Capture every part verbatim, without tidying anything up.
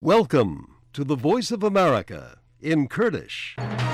Welcome to the Voice of America in Kurdish.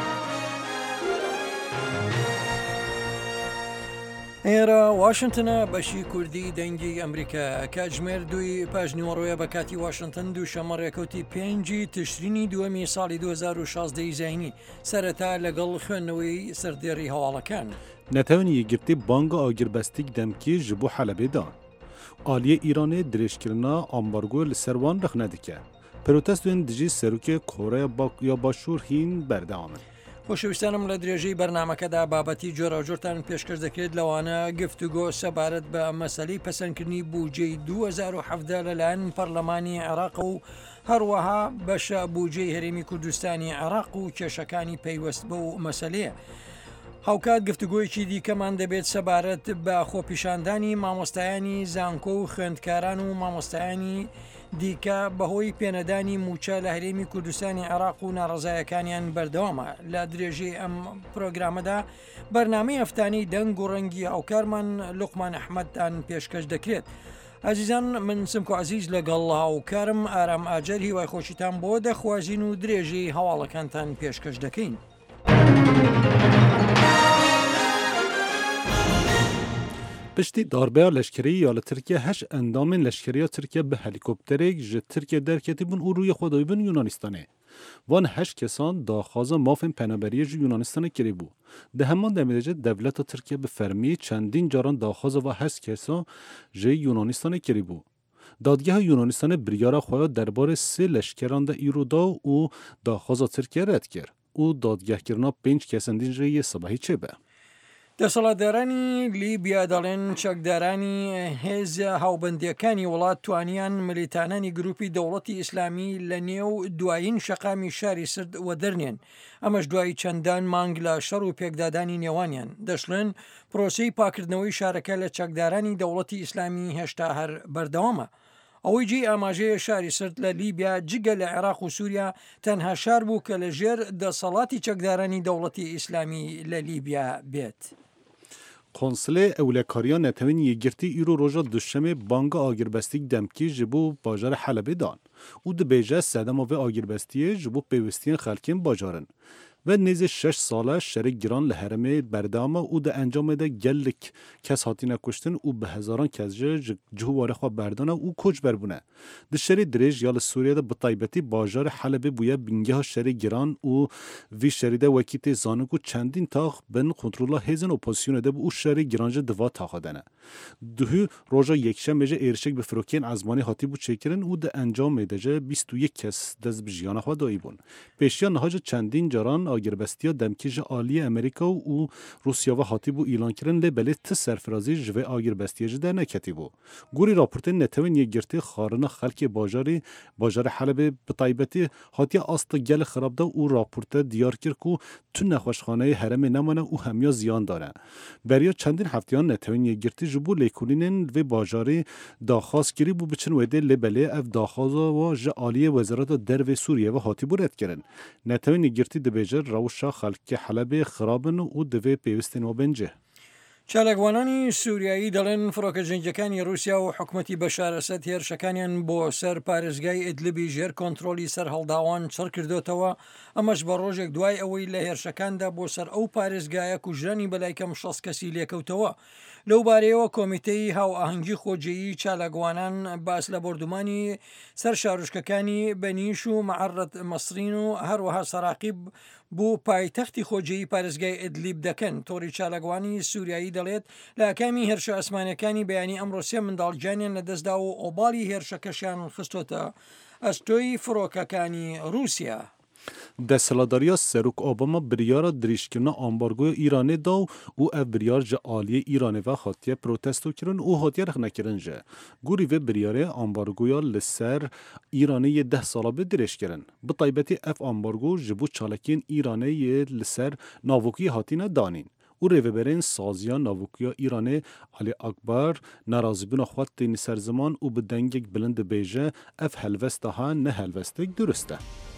ئێرە واشنگتنە بەشی کوردی دەنگی ئەمریکا کاتژمێر دوی پاژنیوەڕۆیە بە کاتی واشنگتن دووشەمە ڕێکەوتی پێنجی تشرینی دووەمی ساڵی دوو هەزار و شازدە زاینی سەرەتا لەگەڵ خوێندنەوەی سەردێڕی هەواڵەکان. نەتەوەنی یەکگرتی بانگا ئاگربەستیک دەمکی ji bo Helebê da. Aliyê Îranê dirêjkirina ambargoya li ser wan rexne dike. Protestên dijî serokê Koreya ya Başûr hîn berdewam in. خۆشەویستانم لە درێژەی بەرنامەکەدا بابەتی جۆراوجۆرتان پێشکەش دەکرێت لەوانە گفتوگۆ سەبارەت بە مەسەلەی پەسەندکردنی بودجەی دوو هەزار و حەڤدە لەلایەن پەرلەمانی عێراق و هەروەها بەشە بودجەی هەرێمی کوردستانی عێراق و کێشەکانی پەیوەست بەو مەسەلەیە. هاوکات گفتوگۆیەکی دیکەمان دەبێت سەبارەت بە خۆپیشاندانی مامۆستایانی زانکۆ و خوێندکاران و مامۆستایانی دیکە بەهۆی پێنەدانی موچە لە هەرێمی کوردستانی عێراق و ناڕزایەکانیان بەردەوامە. لە درێژەی ئەم پرۆگرامەدا بەرنامەی هەفتانەی دەنگ و ڕەنگی هاوکارمان لوقمان ئەحمەدتان پێشکەش دەکرێت. ئازیزان من سمکۆ عەزیز لەگەڵ هاوکارم ئارام ئاجەر هیوای خۆشیتان بۆ دەخوازین و درێژەی هەواڵەکانتان پێشکەش دەکەین. Piştî darbeya leşkeriyê ya li Tirkiye heş endamên leşkeriya Tirkiye bi helîkopterek ji Tirkiye derketîbûn û rûyê xwe dayîbin Yunanistanê. Van heş kesan daxwaza mafên penaberiyê ji Yunanistanê kirîbû. Di heman demê de jî devleta Tirkiye bi fermî çendîn caran daxwaza ve heş kesan ji Yunanistanê kirîbû. Dadgeha Yunanistanê biryara xwe ya derbarê sê leşkeran de îro da û daxwaza Tirkiye red kir û dadgehkirina pênc kesan din jî yê sibehî çêbe. دەسەڵاتدارانی لیبیا دەڵێن چەکدارانی هێز هاوبەندیەکانی وڵات توانیان ملیتانانی گروپی دەوڵەتی ئیسلامی لە نێو دوایین شەقامی شاری سرد وە دەرنێن. ئەمەش دوای چەندان مانگ لە شەڕ و پێکدادانی نێوانیان دەشڵێن پرۆسەی پاکردنەوەی شارەکە لە چەکدارانی دەوڵەتی ئیسلامی هێشتا هەر بەردەوامە. ئەوەی جێ ئاماژەیە شاری سرد لە لیبیا جگە لە عێراق و سووریا تەنها شار بوو کە لە ژێر دەسەڵاتی چەکدارانی دەوڵەتی ئیسلامی لە لیبیا بێت. Konsilê Ewlekariya Netewên Yêgirtî îro roja duşemê banga agirbeστîk demkî ji bo bajarê Helebê dan û dibêje sedema vê agirbeστiyê ji bo pêwîstiyên xelkên bajarin. Ve nêzê şeş sala şerê giran li herêmê berdewam e û di encamê de gelek kes hatine kuştin û bi hezaran kes jî ji cihwarê xwe berdane û koçber bûne. Di şerê dirêj ya li Sûriyê de bi taybetî bajarê Helebê bûye bingeha şerê giran û vî şerî de wekî tê zanin ku çendîn tax bin kontrola hêzên opozisyonê de bû û şerê giran jî di va taxa de ne. Duhû roja yekşemê jî êrişek bi firokeyên ezmanî hatî bû çêkirin û di encamê de jî bîst û yek kes dest bi jiyana xwe dayîbûn. Pêşiya niha jî çendîn caran agirbeστiya demkî ji aliyê Amerîka û Rusya ve hatîbû îlankirin lê belê ti serfirazî ji vê agirbeστiyê jî derneketîbû. Gorî raportên Netewên Yêgirtî xarina xelkê bajarê bajarê Helebê bi taybetî hatiye asta gelê xirab da û raporte diyar kir ku tu nexweşxaneyê herêmê nemane û hemiya ziyan dane. Beriya çendîn heftiyan Netewên Yêgirtî ji bo lêkolînên vê bajarê daxwaz kirî bû biçin wêdê lê belê ev daxwaza wa ji aliyê Wezareta Dervê Sûriye ve hatîbû redkirin. Netewên Yêgirtî dibêje rawşa xelkê Helebê xirabin û divê pêwîstên we bên cih. چالاکوانانی سووریایی دەڵێن فڕۆکە جەنگەکانی رووسیا و حکومەتی بەشار ئەسەد هێرشەکانیان بۆ سەر پارێزگای ئیدلیبی ژێر کۆنتڕۆلی سەر هەڵداوان چڕ کردوتەوە. ئەمەش بە ڕۆژێک دوای ئەوەی لە هێرشەکاندا بۆ سەر ئەو پارێزگایە کوژرانی بەلای کەم شەست کەسی لێکەوتەوە. لەو بارەیەوە کۆمیتەی هاو ئاهەنگی خۆجێیی چالاکوانان باس لە بردومانی سەر شارۆچکەکانی بەنیش و مەعەرەت مەسرین و هەروەها سەراقیب بۆ پایتەختی خۆجێیی پارێزگای ئیدلیب دەکەن. تۆڕی چالاکوانی سووریایی دەڵێت لە ئەکامی هێرشە ئەسمانەکانی بەیانی ئەمڕۆ سێ منداڵگیانیان لەدەستدا و ئۆباڵی هێرشەکەشیان خستۆتە ئەستۆی فڕۆکەکانی رووسیا. Desthilatdariya Serok Obama biryara dirêjkirina ambargoya Îranê da û ev biryar ji aliyê Îranê ve hatiye protestokirin û hatiye rexnekirin jî. Gorî vê biryarê ambargoya li ser Îranê yê deh sala bê dirêjkirin. Bi taybetî ev ambargo ji bo çalakiyên Îranê yê li ser navokiyê hatine danîn. û rêveberên saziya navokîya Îranê Alî Akbar nerazîbûna xwe tênî ser ziman û bi dengek bilind dibêje ev helvest daha ne helvestek durist e.